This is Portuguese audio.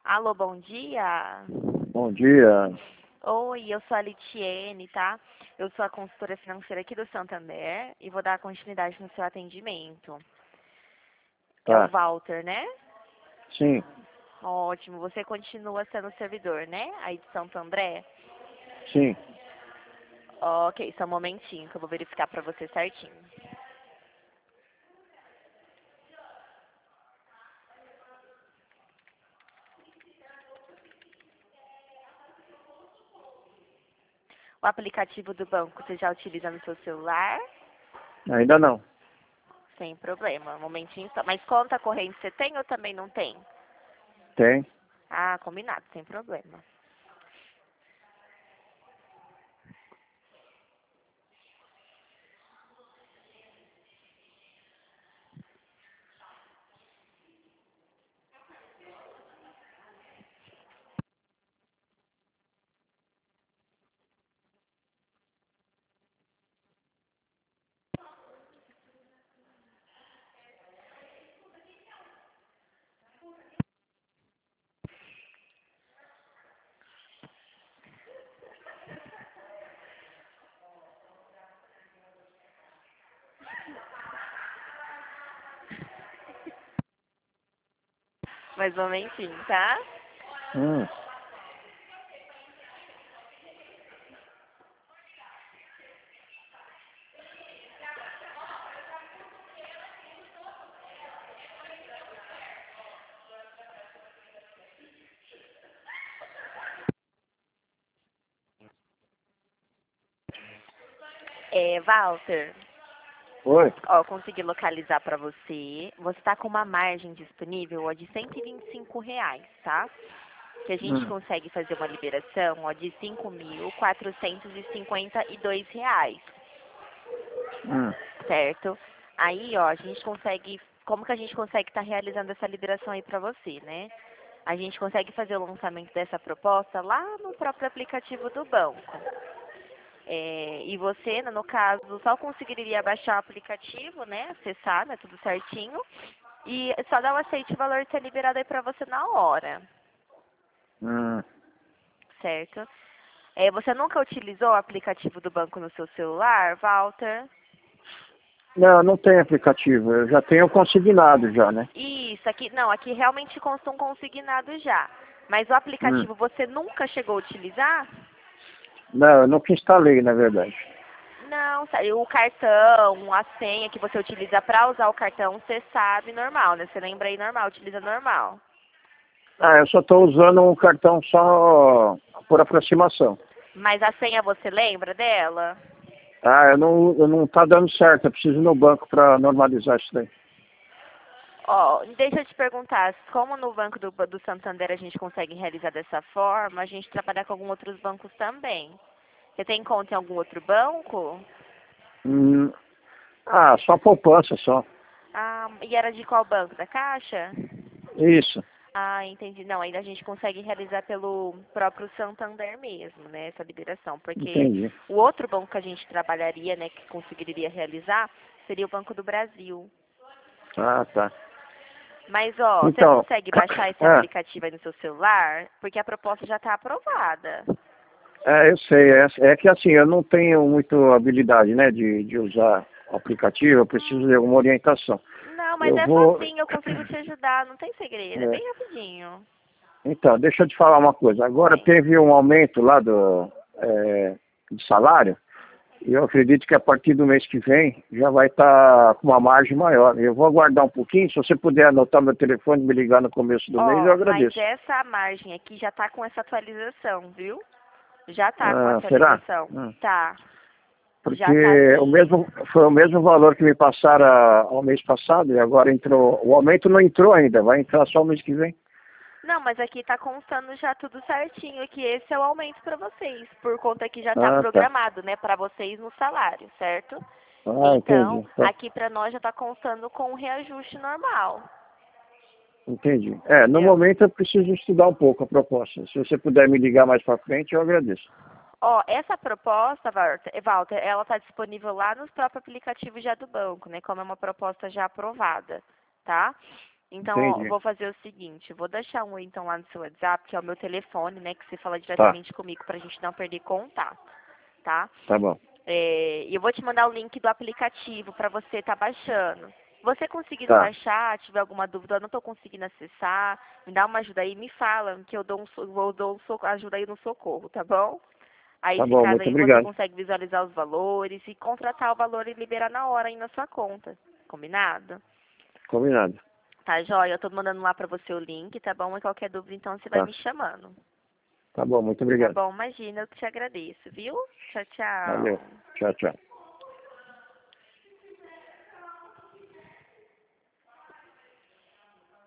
Alô, bom dia. Bom dia. Oi, eu sou a Litiene, tá? Eu sou a consultora financeira aqui do Santander e vou dar continuidade no seu atendimento. É o Tá. Walter, né? Sim, Ótimo, você continua sendo servidor, né? Aí de Santo André? sim. Ok, só um momentinho que eu vou verificar pra você certinho. O aplicativo do banco você já utiliza no seu celular? Ainda não. Sem problema, um momentinho só. Mas conta corrente você tem ou também não tem? Tem. Ah, combinado, sem problema. Mais um momentinho, tá? Hum. Walter, Oi? ó, consegui localizar pra você. Você tá com uma margem disponível, ó, de R$ 125, tá? Que a gente Hum. consegue fazer uma liberação, ó, de R$ 5.452, Hum. certo? Aí, ó, a gente consegue, como que a gente consegue estar realizando essa liberação aí pra você, né? A gente consegue fazer o lançamento dessa proposta lá no próprio aplicativo do banco. E você, no caso, só conseguiria baixar o aplicativo, né? Acessar, né? Tudo certinho. E só dar o aceite e o valor ser liberado aí pra você na hora, Hum. certo? Você nunca utilizou o aplicativo do banco no seu celular, Walter? Não, não tem aplicativo. Eu já tenho consignado já, né? Isso, aqui, não, aqui realmente consta um consignado já. Mas o Hum. aplicativo você nunca chegou a utilizar? Não, eu nunca instalei, na verdade. Não, o cartão, a senha que você utiliza para usar o cartão, você sabe normal, né? Você lembra aí normal, utiliza normal. Ah, eu só estou usando um cartão só por aproximação. Mas a senha você lembra dela? Ah, eu não tá dando certo. Eu preciso ir no banco para normalizar isso daí. Ó, deixa eu te perguntar, como no Banco do Santander a gente consegue realizar dessa forma, a gente trabalha com alguns outros bancos também. Você tem conta em algum outro banco? Hum. Ah, só poupança, só. Ah, e era de qual banco? Da Caixa? Isso. Ah, entendi. Não, ainda a gente consegue realizar pelo próprio Santander mesmo, né, essa liberação, porque Entendi. o outro banco que a gente trabalharia, né, que conseguiria realizar, seria o Banco do Brasil. Ah, tá. Mas, ó, você Então, consegue baixar esse ah, aplicativo aí no seu celular? Porque a proposta já está aprovada. eu sei, é que assim, eu não tenho muita habilidade, né, de usar o aplicativo, eu preciso de alguma orientação. Não, mas Eu é vou, facinho, eu consigo te ajudar, não tem segredo, é é, bem rapidinho. então, deixa eu te falar uma coisa, agora Oi. teve um aumento lá de salário, e eu acredito que a partir do mês que vem já vai estar com uma margem maior. Eu vou aguardar um pouquinho, se você puder anotar meu telefone e me ligar no começo do mês, eu Ó, mas agradeço. essa margem aqui já tá com essa atualização, viu? Já tá com Ah, será? atualização. Tá, já tá Porque sim. foi o mesmo valor que me passaram ao mês passado e agora entrou. O aumento não entrou ainda, vai entrar só o mês que vem. Não, mas aqui tá constando já tudo certinho que esse é o aumento para vocês, por conta que já tá Ah, tá. programado, né, para vocês no salário, certo? Ah, Então, entendi. Tá. aqui para nós já tá constando com o reajuste normal, Entendi. No entendeu? momento eu preciso estudar um pouco a proposta. Se você puder me ligar mais para frente, eu agradeço. Ó, essa proposta, Walter, ela tá disponível lá nos próprios aplicativos já do banco, né, como é uma proposta já aprovada, tá? Então, ó, eu Entendi. vou fazer o seguinte, eu vou deixar um então lá no seu WhatsApp, que é o meu telefone, né, que você fala diretamente comigo pra gente não perder contato, tá? Tá bom. E eu vou te mandar o link do aplicativo para você estar baixando. Se você conseguindo Tá. baixar, tiver alguma dúvida, eu não estou conseguindo acessar, me dá uma ajuda aí, me fala, que eu dou ajuda aí no socorro, tá bom? Aí, Tá se bom, caso muito aí você obrigado. consegue visualizar os valores e contratar o valor e liberar na hora aí na sua conta. Combinado? Combinado. Tá, joia? Eu tô mandando lá para você o link, tá bom? E qualquer dúvida, então, você vai Tá. me chamando. Tá bom, muito Tá obrigado. bom? Imagina, eu te agradeço, viu? Tchau, Valeu. tchau. Tchau, tchau.